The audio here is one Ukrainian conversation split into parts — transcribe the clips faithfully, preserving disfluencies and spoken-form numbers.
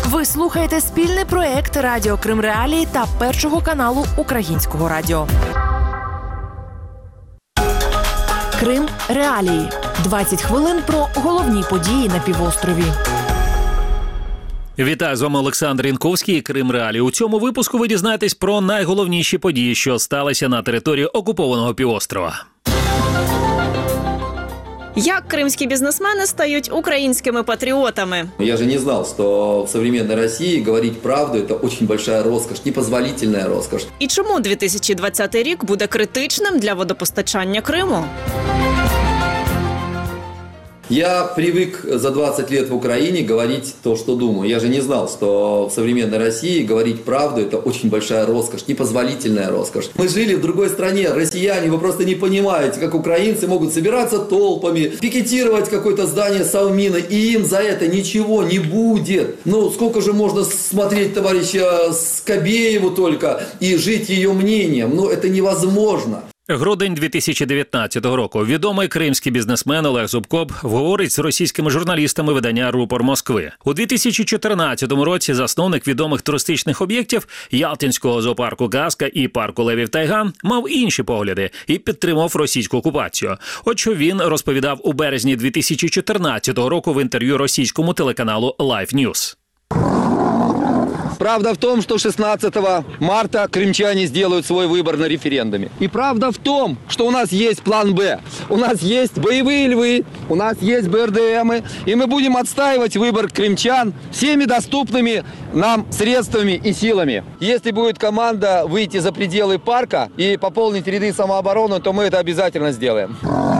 Ви слухаєте спільний проект Радіо Крим Реалії та Першого каналу Українського радіо. Крим Реалії. двадцять хвилин про головні події на півострові. Вітаю, з вами Олександр Янковський, Крим Реалії. У цьому випуску ви дізнаєтесь про найголовніші події, що сталися на території окупованого півострова. Як кримські бізнесмени стають українськими патріотами? Я же не знал, что в современной России говорить правду – это очень большая роскошь, непозволительная роскошь. І чому дві тисячі двадцятий рік буде критичним для водопостачання Криму? Я привык за двадцать лет в Украине говорить то, что думаю. Я же не знал, что в современной России говорить правду – это очень большая роскошь, непозволительная роскошь. Мы жили в другой стране, россияне, вы просто не понимаете, как украинцы могут собираться толпами, пикетировать какое-то здание Совмина, и им за это ничего не будет. Ну, сколько же можно смотреть товарища Скабееву только и жить ее мнением? Ну, это невозможно. Грудень дві тисячі дев'ятнадцятого року. Відомий кримський бізнесмен Олег Зубков говорить з російськими журналістами видання «Рупор Москви». У дві тисячі чотирнадцятому році засновник відомих туристичних об'єктів Ялтинського зоопарку «Казка» і парку Левів Тайган мав інші погляди і підтримав російську окупацію. От що він розповідав у березні дві тисячі чотирнадцятого року в інтерв'ю російському телеканалу Life News. Правда в том, что шестнадцатого марта крымчане сделают свой выбор на референдуме. И правда в том, что у нас есть план «Б». У нас есть боевые львы, у нас есть бэ эр дэ эмы. И мы будем отстаивать выбор крымчан всеми доступными нам средствами и силами. Если будет команда выйти за пределы парка и пополнить ряды самообороны, то мы это обязательно сделаем.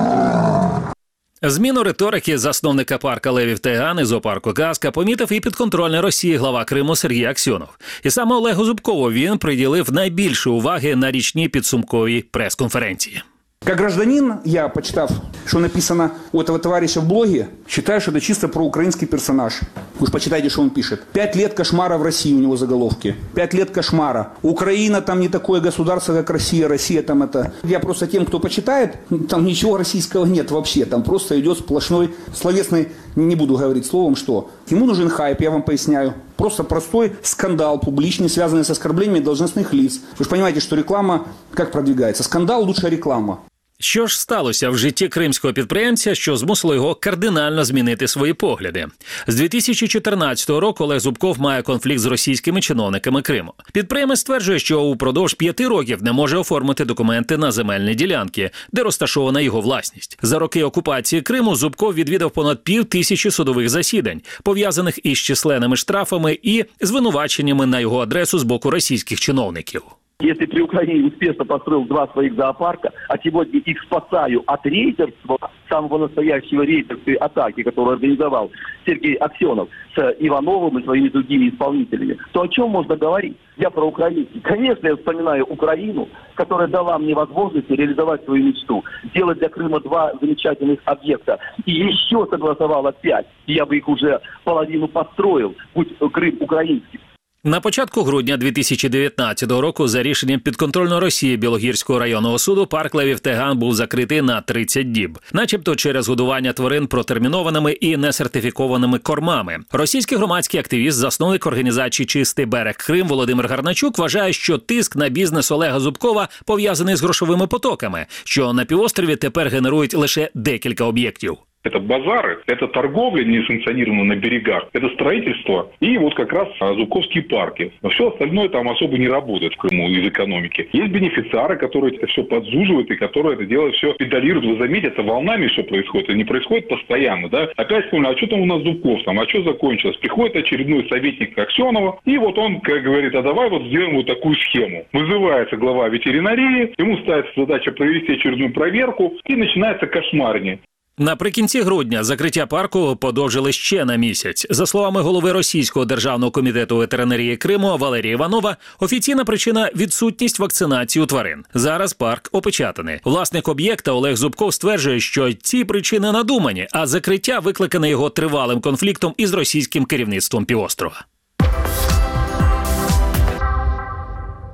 Зміну риторики засновника парка Левів Тайган і зоопарку «Казка» помітив і підконтрольний Росії глава Криму Сергій Аксьонов. І саме Олегу Зубкову він приділив найбільше уваги на річній підсумковій прес-конференції. Как гражданин, я, почитав, что написано у этого товарища в блоге, считаю, что это чисто проукраинский персонаж. Вы же почитайте, что он пишет. Пять лет кошмара в России у него заголовки. Пять лет кошмара. Украина там не такое государство, как Россия. Россия там это... Я просто тем, кто почитает, там ничего российского нет вообще. Там просто идет сплошной словесный, не буду говорить словом, что. Ему нужен хайп, я вам поясняю. Просто простой скандал публичный, связанный с оскорблениями должностных лиц. Вы же понимаете, что реклама как продвигается? Скандал – лучшая реклама. Що ж сталося в житті кримського підприємця, що змусило його кардинально змінити свої погляди? З дві тисячі чотирнадцятого року Олег Зубков має конфлікт з російськими чиновниками Криму. Підприємець стверджує, що упродовж п'яти років не може оформити документи на земельні ділянки, де розташована його власність. За роки окупації Криму Зубков відвідав понад пів тисячі судових засідань, пов'язаних із численними штрафами і звинуваченнями на його адресу з боку російських чиновників. Если при Украине успешно построил два своих зоопарка, а сегодня их спасаю от рейдерства, самого настоящего рейдерской атаки, которую организовал Сергей Аксьонов с Ивановым и своими другими исполнителями, то о чем можно говорить? Я про Украину. Конечно, я вспоминаю Украину, которая дала мне возможность реализовать свою мечту, сделать для Крыма два замечательных объекта. И еще согласовала пять. И я бы их уже половину построил, будь Крым украинский. На початку грудня дві тисячі дев'ятнадцятого року за рішенням підконтрольного Росії Білогірського районного суду парк Левів Тайган був закритий на тридцять діб, начебто через годування тварин протермінованими і несертифікованими кормами. Російський громадський активіст, засновник організації «Чистий берег Крим» Володимир Гарначук вважає, що тиск на бізнес Олега Зубкова пов'язаний з грошовими потоками, що на півострові тепер генерують лише декілька об'єктів. Это базары, это торговля несанкционированная на берегах, это строительство и вот как раз зубковские парки. Но все остальное там особо не работает в Крыму из экономики. Есть бенефициары, которые это все подзуживают и которые это дело все педалируют. Вы заметите, это волнами все происходит, и не происходит постоянно. Да? Опять вспомнил, а что там у нас Зубков там, а что закончилось? Приходит очередной советник Аксьонова, и вот он, как говорит, а давай вот сделаем вот такую схему. Вызывается глава ветеринарии, ему ставится задача провести очередную проверку, и начинается кошмарение. Наприкінці грудня закриття парку подовжили ще на місяць. За словами голови Російського державного комітету ветеринарії Криму Валерія Іванова, офіційна причина – відсутність вакцинації у тварин. Зараз парк опечатаний. Власник об'єкта Олег Зубков стверджує, що ці причини надумані, а закриття викликане його тривалим конфліктом із російським керівництвом півострова.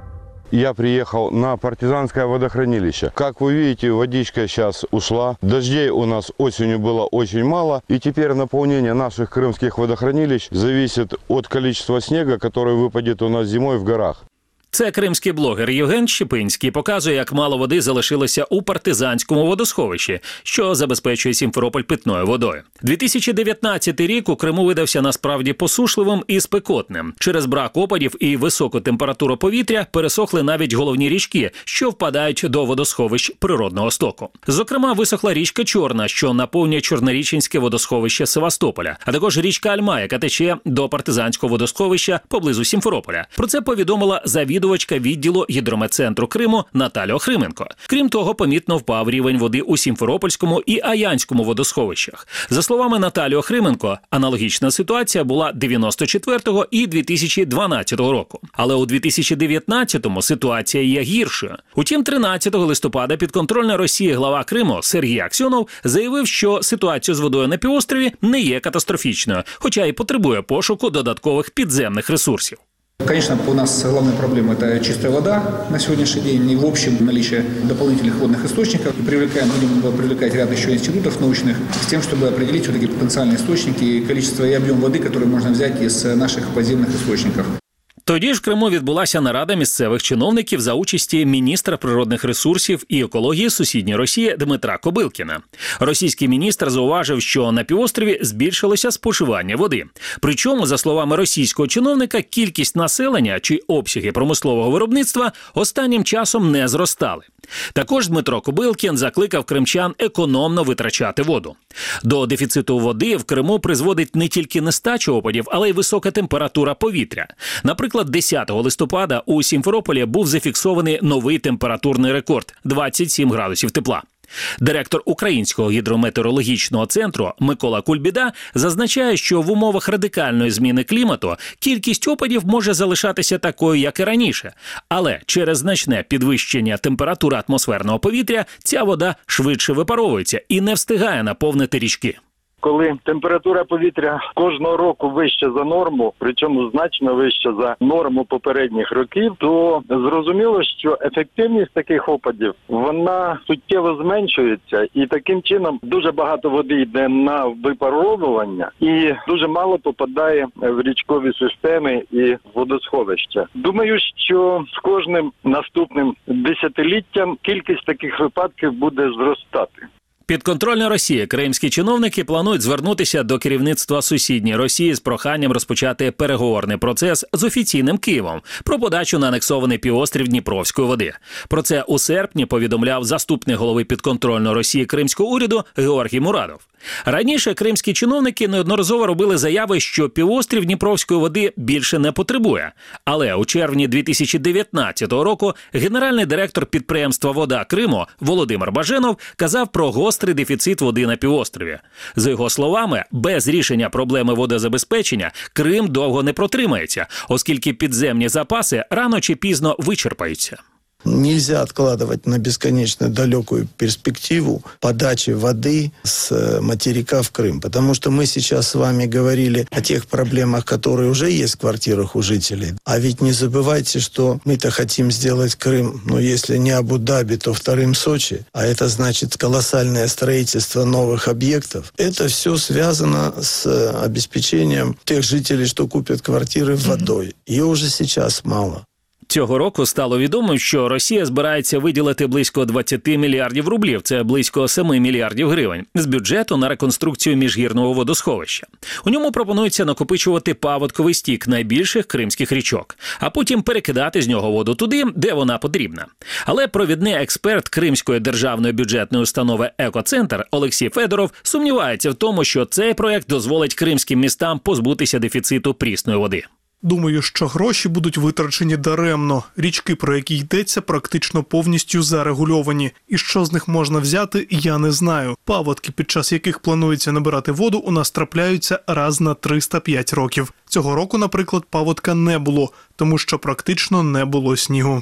Я приехал на партизанское водохранилище. Как вы видите, водичка сейчас ушла. Дождей у нас осенью было очень мало. И теперь наполнение наших крымских водохранилищ зависит от количества снега, который выпадет у нас зимой в горах. Це кримський блогер Євген Щепинський показує, як мало води залишилося у партизанському водосховищі, що забезпечує Сімферополь питною водою. дві тисячі дев'ятнадцятий рік у Криму видався насправді посушливим і спекотним. Через брак опадів і високу температуру повітря пересохли навіть головні річки, що впадають до водосховищ природного стоку. Зокрема, висохла річка Чорна, що наповнює Чорнорічинське водосховище Севастополя, а також річка Альма, яка тече до партизанського водосховища поблизу Сімферополя. Про це повідомила завідувачка відділу гідрометцентру Криму Наталя Охрименко. Крім того, помітно впав рівень води у Сімферопольському і Аянському водосховищах. За словами Наталі Охрименко, аналогічна ситуація була дев'яносто четвертого і дві тисячі дванадцятого року. Але у дві тисячі дев'ятнадцятому ситуація є гіршою. Утім, тринадцятого листопада підконтрольна Росії глава Криму Сергій Аксьонов заявив, що ситуація з водою на півострові не є катастрофічною, хоча й потребує пошуку додаткових підземних ресурсів. Конечно, у нас главная проблема – это чистая вода на сегодняшний день и в общем наличие дополнительных водных источников. И привлекаем, будем привлекать ряд еще институтов научных с тем, чтобы определить все-таки потенциальные источники и количество и объем воды, которые можно взять из наших подземных источников. Тоді ж в Криму відбулася нарада місцевих чиновників за участі міністра природних ресурсів і екології сусідньої Росії Дмитра Кобилкіна. Російський міністр зауважив, що на півострові збільшилося споживання води. Причому, за словами російського чиновника, кількість населення чи обсяги промислового виробництва останнім часом не зростали. Також Дмитро Кобилкін закликав кримчан економно витрачати воду. До дефіциту води в Криму призводить не тільки нестача опадів, але й висока температура повітря. Наприклад, десятого листопада у Сімферополі був зафіксований новий температурний рекорд – двадцять сім градусів тепла. Директор Українського гідрометеорологічного центру Микола Кульбіда зазначає, що в умовах радикальної зміни клімату кількість опадів може залишатися такою, як і раніше. Але через значне підвищення температури атмосферного повітря ця вода швидше випаровується і не встигає наповнити річки. Коли температура повітря кожного року вища за норму, причому значно вища за норму попередніх років, то зрозуміло, що ефективність таких опадів, вона суттєво зменшується. І таким чином дуже багато води йде на випаровування і дуже мало попадає в річкові системи і водосховища. Думаю, що з кожним наступним десятиліттям кількість таких випадків буде зростати. Підконтрольна Росії кримські чиновники планують звернутися до керівництва сусідньої Росії з проханням розпочати переговорний процес з офіційним Києвом про подачу на анексований півострів Дніпровської води. Про це у серпні повідомляв заступник голови підконтрольної Росії кримського уряду Георгій Мурадов. Раніше кримські чиновники неодноразово робили заяви, що півострів Дніпровської води більше не потребує. Але у червні дві тисячі дев'ятнадцятого року генеральний директор підприємства «Вода Криму» Володимир Баженов казав про гострий дефіцит води на півострові. За його словами, без рішення проблеми водозабезпечення Крим довго не протримається, оскільки підземні запаси рано чи пізно вичерпаються. Нельзя откладывать на бесконечно далекую перспективу подачи воды с материка в Крым. Потому что мы сейчас с вами говорили о тех проблемах, которые уже есть в квартирах у жителей. А ведь не забывайте, что мы-то хотим сделать Крым, ну если не Абу-Даби, то вторым Сочи. А это значит колоссальное строительство новых объектов. Это все связано с обеспечением тех жителей, что купят квартиры водой. Ее уже сейчас мало. Цього року стало відомо, що Росія збирається виділити близько двадцять мільярдів рублів, це близько сім мільярдів гривень, з бюджету на реконструкцію міжгірного водосховища. У ньому пропонується накопичувати паводковий стік найбільших кримських річок, а потім перекидати з нього воду туди, де вона потрібна. Але провідний експерт Кримської державної бюджетної установи «Екоцентр» Олексій Федоров сумнівається в тому, що цей проект дозволить кримським містам позбутися дефіциту прісної води. Думаю, що гроші будуть витрачені даремно. Річки, про які йдеться, практично повністю зарегульовані. І що з них можна взяти, я не знаю. Паводки, під час яких планується набирати воду, у нас трапляються раз на триста п'ять років. Цього року, наприклад, паводка не було, тому що практично не було снігу.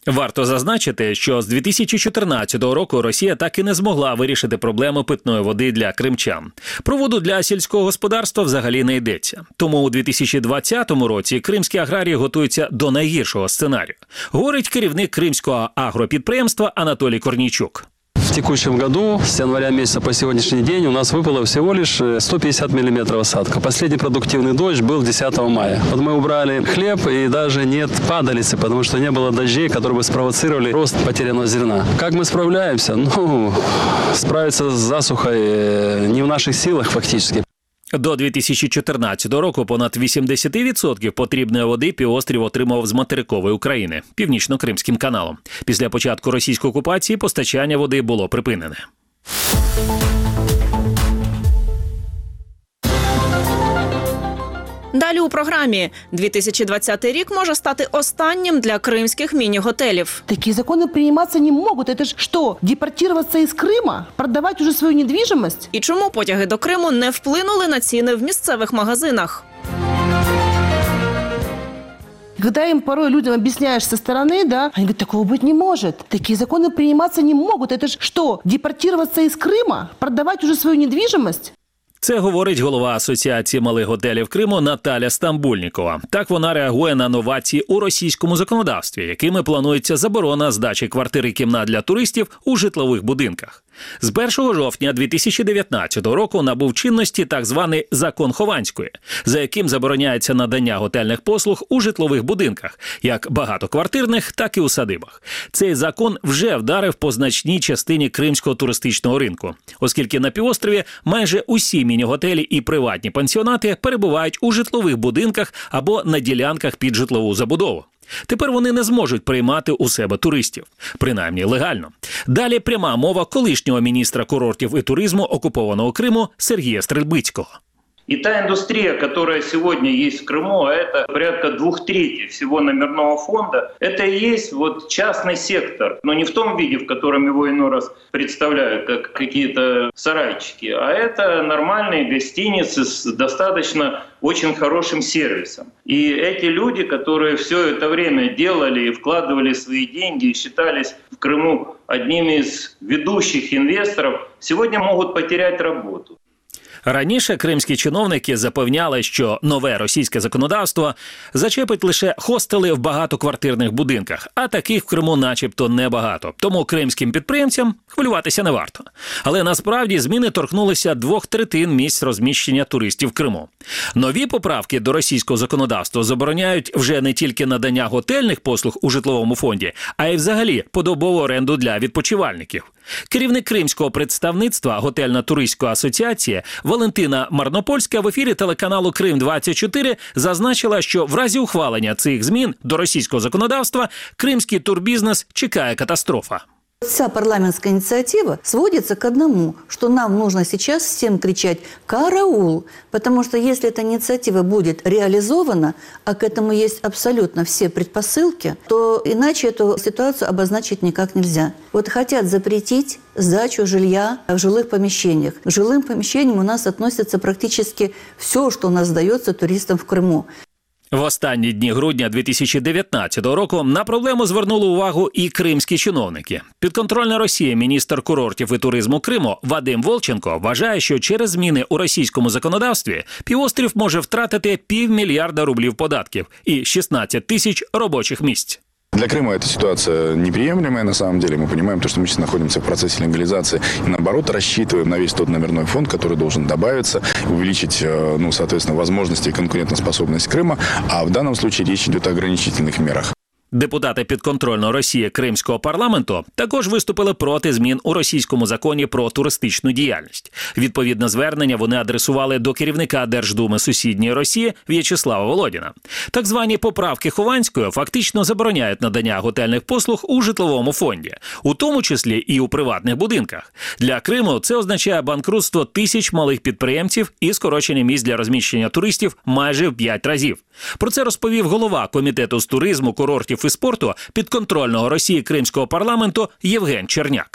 Варто зазначити, що з дві тисячі чотирнадцятого року Росія так і не змогла вирішити проблему питної води для кримчан. Про воду для сільського господарства взагалі не йдеться. Тому у дві тисячі двадцятому році кримські аграрії готуються до найгіршого сценарію, говорить керівник кримського агропідприємства Анатолій Корнійчук. В текущем году с января месяца по сегодняшний день у нас выпало всего лишь сто пятьдесят миллиметров осадка. Последний продуктивный дождь был десятого мая. Вот мы убрали хлеб и даже нет падалицы, потому что не было дождей, которые бы спровоцировали рост потерянного зерна. Как мы справляемся? Ну, справиться с засухой не в наших силах фактически. До дві тисячі чотирнадцятого року понад вісімдесят відсотків потрібної води півострів отримав з материкової України – Північно-Кримським каналом. Після початку російської окупації постачання води було припинене. Далі у програмі. дві тисячі двадцятий рік може стати останнім для кримських міні-готелів. Такие законы приниматься не могут. Это ж что, депортироваться из Крыма? Продавать уже свою недвижимость? І чому потяги до Криму не вплинули на ціни в місцевих магазинах? Когда им порой людям объясняешь со стороны, да, они говорят, такого быть не может. Такие законы приниматься не могут. Это ж что, депортироваться из Крыма? Продавать уже свою недвижимость? Це говорить голова Асоціації малих готелів Криму Наталя Стамбульнікова. Так вона реагує на новації у російському законодавстві, якими планується заборона здачі квартир і кімнат для туристів у житлових будинках. З першого жовтня дві тисячі дев'ятнадцятого року набув чинності так званий «Закон Хованської», за яким забороняється надання готельних послуг у житлових будинках, як багатоквартирних, так і у садибах. Цей закон вже вдарив по значній частині кримського туристичного ринку, оскільки на півострові майже усі міні-готелі і приватні пансіонати перебувають у житлових будинках або на ділянках під житлову забудову. Тепер вони не зможуть приймати у себе туристів. Принаймні легально. Далі пряма мова колишнього міністра курортів і туризму окупованого Криму Сергія Стрельбицького. И та индустрия, которая сегодня есть в Крыму, а это порядка двух третей всего номерного фонда, это и есть вот частный сектор, но не в том виде, в котором его иной раз представляют, как какие-то сарайчики, а это нормальные гостиницы с достаточно очень хорошим сервисом. И эти люди, которые все это время делали и вкладывали свои деньги и считались в Крыму одними из ведущих инвесторов, сегодня могут потерять работу. Раніше кримські чиновники запевняли, що нове російське законодавство зачепить лише хостели в багатоквартирних будинках, а таких в Криму начебто небагато. Тому кримським підприємцям хвилюватися не варто. Але насправді зміни торкнулися двох третин місць розміщення туристів в Криму. Нові поправки до російського законодавства забороняють вже не тільки надання готельних послуг у житловому фонді, а й взагалі подобову оренду для відпочивальників. Керівник кримського представництва Готельно-туристської асоціації Валентина Марнопольська в ефірі телеканалу Крим двадцять чотири зазначила, що в разі ухвалення цих змін до російського законодавства кримський турбізнес чекає катастрофа. Вся парламентская инициатива сводится к одному, что нам нужно сейчас всем кричать «караул», потому что если эта инициатива будет реализована, а к этому есть абсолютно все предпосылки, то иначе эту ситуацию обозначить никак нельзя. Вот хотят запретить сдачу жилья в жилых помещениях. К жилым помещениям у нас относится практически все, что у нас сдается туристам в Крыму. В останні дні грудня дві тисячі дев'ятнадцятого року на проблему звернули увагу і кримські чиновники. Підконтрольна Росії міністр курортів і туризму Криму Вадим Волченко вважає, що через зміни у російському законодавстві півострів може втратити півмільярда рублів податків і шістнадцять тисяч робочих місць. Для Крыма эта ситуация неприемлемая, на самом деле. Мы понимаем, что мы сейчас находимся в процессе легализации и, наоборот, рассчитываем на весь тот номерной фонд, который должен добавиться, увеличить, ну, соответственно, возможности и конкурентоспособность Крыма. А в данном случае речь идет о ограничительных мерах. Депутати підконтрольної Росії Кримського парламенту також виступили проти змін у російському законі про туристичну діяльність. Відповідне звернення вони адресували до керівника Держдуми сусідньої Росії В'ячеслава Володіна. Так звані поправки Хованської фактично забороняють надання готельних послуг у житловому фонді, у тому числі і у приватних будинках. Для Криму це означає банкрутство тисяч малих підприємців і скорочення місць для розміщення туристів майже в п'ять разів. Про це розповів голова Комітету з туризму, курортів і спорту підконтрольного Росії Кримського парламенту Євген Черняк.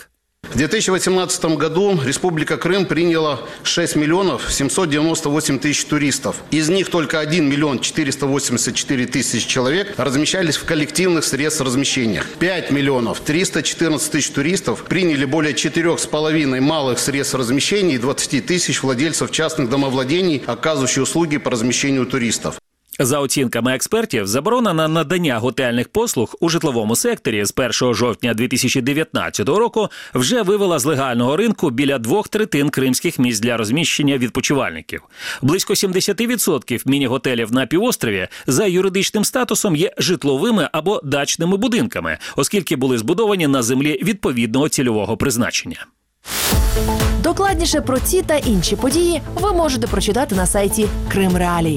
В две тысячи восемнадцатом году Республика Крым приняла шесть миллионов семьсот девяносто восемь тысяч туристов. Из них только один миллион четыреста восемьдесят четыре тысячи человек размещались в коллективных средствах размещения. пять миллионов триста четырнадцать тысяч туристов приняли более четырех с половиной малых средств размещения и двадцать тысяч владельцев частных домовладений, оказывающих услуги по размещению туристов. За оцінками експертів, заборона на надання готельних послуг у житловому секторі з першого жовтня дві тисячі дев'ятнадцятого року вже вивела з легального ринку біля двох третин кримських місць для розміщення відпочивальників. Близько сімдесят відсотків міні-готелів на півострові за юридичним статусом є житловими або дачними будинками, оскільки були збудовані на землі відповідного цільового призначення. Докладніше про ці та інші події ви можете прочитати на сайті Крим Реалії.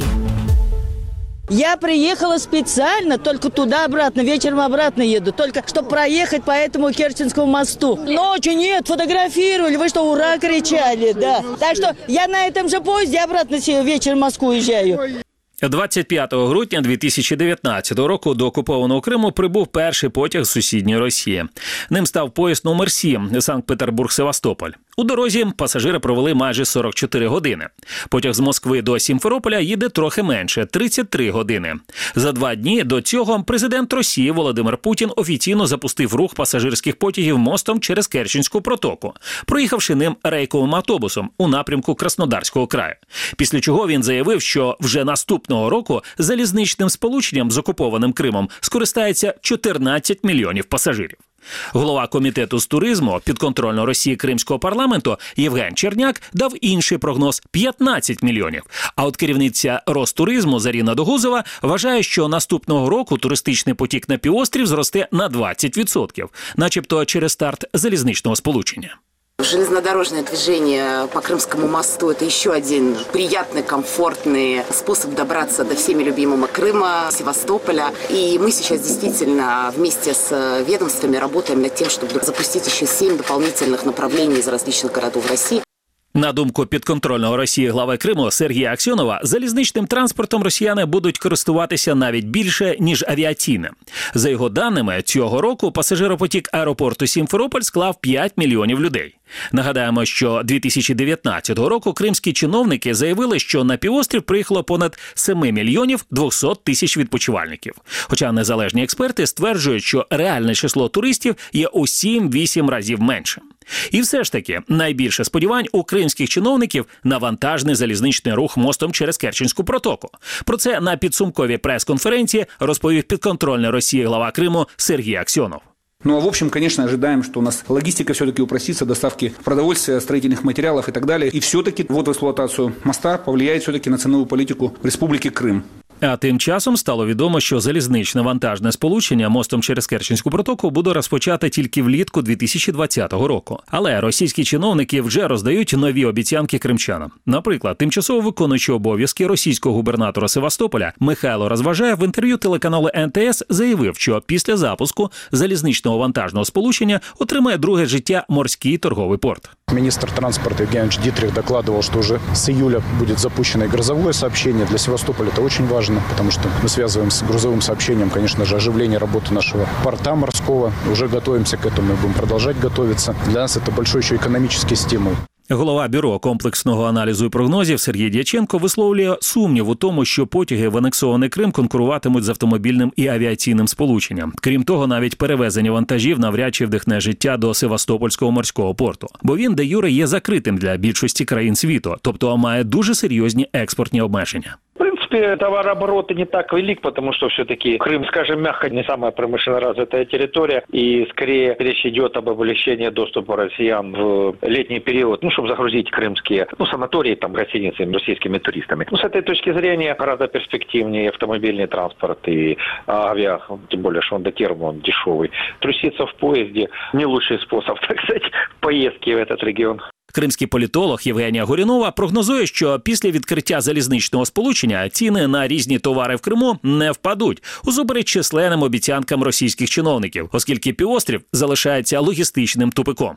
Я приехала специально, только туда-обратно, вечером обратно еду, только чтобы проехать по этому Керченскому мосту. Ночью нет, фотографировали, вы что, ура кричали, да. Так что я на этом же поезде обратно вечером в Москву уезжаю. двадцять п'ятого грудня дві тисячі дев'ятнадцятого року до окупованого Криму прибув перший потяг з сусідньої Росії. Ним став поїзд номер сім Санкт-Петербург-Севастополь. У дорозі пасажири провели майже сорок чотири години. Потяг з Москви до Сімферополя їде трохи менше – тридцять три години. За два дні до цього президент Росії Володимир Путін офіційно запустив рух пасажирських потягів мостом через Керченську протоку, проїхавши ним рейковим автобусом у напрямку Краснодарського краю. Після чого він заявив, що вже наступного року залізничним сполученням з окупованим Кримом скористається чотирнадцять мільйонів пасажирів. Голова комітету з туризму підконтрольного Росії Кримського парламенту Євген Черняк дав інший прогноз – п'ятнадцять мільйонів. А от керівниця Ростуризму Заріна Догузова вважає, що наступного року туристичний потік на півострів зросте на двадцять відсотків, начебто через старт залізничного сполучення. Железнодорожное движение по Крымскому мосту – это еще один приятный, комфортный способ добраться до всеми любимого Крыма, Севастополя. И мы сейчас действительно вместе с ведомствами работаем над тем, чтобы запустить еще семь дополнительных направлений из различных городов России. На думку підконтрольного Росії глави Криму Сергія Аксьонова, залізничним транспортом росіяни будуть користуватися навіть більше, ніж авіаційним. За його даними, цього року пасажиропотік аеропорту Сімферополь склав п'ять мільйонів людей. Нагадаємо, що дві тисячі дев'ятнадцятого року кримські чиновники заявили, що на півострів приїхало понад сім мільйонів двісті тисяч відпочивальників. Хоча незалежні експерти стверджують, що реальне число туристів є у сім-вісім разів меншим. І все ж таки, найбільше сподівань у кримських чиновників на вантажний залізничний рух мостом через Керченську протоку. Про це на підсумковій прес-конференції розповів підконтрольний Росії глава Криму Сергій Аксьонов. Ну а в общем, конечно, ожидаем, что у нас логистика все-таки упростится, доставки продовольствия, строительных материалов и так далее. И все-таки ввод в эксплуатацию моста повлияет все-таки на ценовую политику Республики Крым. А тим часом стало відомо, що залізничне вантажне сполучення мостом через Керченську протоку буде розпочати тільки влітку дві тисячі двадцятого року. Але російські чиновники вже роздають нові обіцянки кримчанам. Наприклад, тимчасово виконуючий обов'язки російського губернатора Севастополя Михайло Розважаєв в інтерв'ю телеканалу ен те ес заявив, що після запуску залізничного вантажного сполучення отримає друге життя морський торговий порт. Министр транспорта Евгений Дитрих докладывал, что уже с июля будет запущено и грузовое сообщение. Для Севастополя это очень важно, потому что мы связываем с грузовым сообщением, конечно же, оживление работы нашего порта морского. Уже готовимся к этому и будем продолжать готовиться. Для нас это большой еще экономический стимул. Голова Бюро комплексного аналізу і прогнозів Сергій Дяченко висловлює сумнів у тому, що потяги в анексований Крим конкуруватимуть з автомобільним і авіаційним сполученням. Крім того, навіть перевезення вантажів навряд чи вдихне життя до Севастопольського морського порту, бо він де юре є закритим для більшості країн світу, тобто має дуже серйозні експортні обмеження. В принципе, товарооборот не так велик, потому что все-таки Крым, скажем мягко, не самая промышленно развитая территория, и скорее речь идет об облегчении доступа россиян в летний период, ну, чтобы загрузить крымские, ну, санатории, там, гостиницы российскими туристами. Ну, с этой точки зрения гораздо перспективнее автомобильный транспорт и авиа, тем более, что он датирован, он дешевый. Труситься в поезде не лучший способ, так сказать, поездки в этот регион. Кримський політолог Євгенія Горюнова прогнозує, що після відкриття залізничного сполучення ціни на різні товари в Криму не впадуть, усупереч численним обіцянкам російських чиновників, оскільки півострів залишається логістичним тупиком.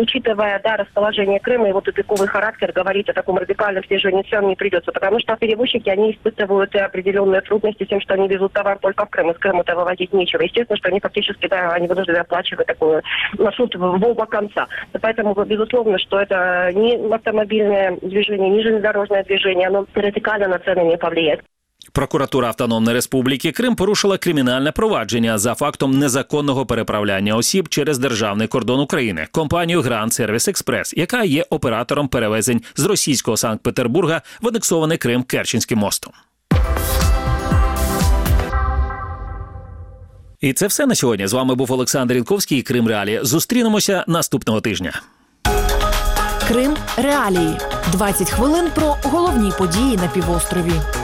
учитывая, да, расположение Крыма и его тупиковый характер, говорить о таком радикальном снижении цен не придется, потому что перевозчики, они испытывают определенные трудности с тем, что они везут товар только в Крым, из Крыма-то вывозить нечего. Естественно, что они фактически, да, они вынуждены оплачивать такой маршрут в оба конца. Поэтому, безусловно, что это не автомобильное движение, не железнодорожное движение, оно радикально на цены не повлияет. Прокуратура Автономної Республіки Крим порушила кримінальне провадження за фактом незаконного переправляння осіб через державний кордон України компанію Гранд Сервіс Експрес, яка є оператором перевезень з російського Санкт-Петербурга в анексований Крим Керченським мостом. І це все на сьогодні. З вами був Олександр Інковський і Крим Реалії. Зустрінемося наступного тижня. Крим Реалії. двадцять хвилин про головні події на півострові.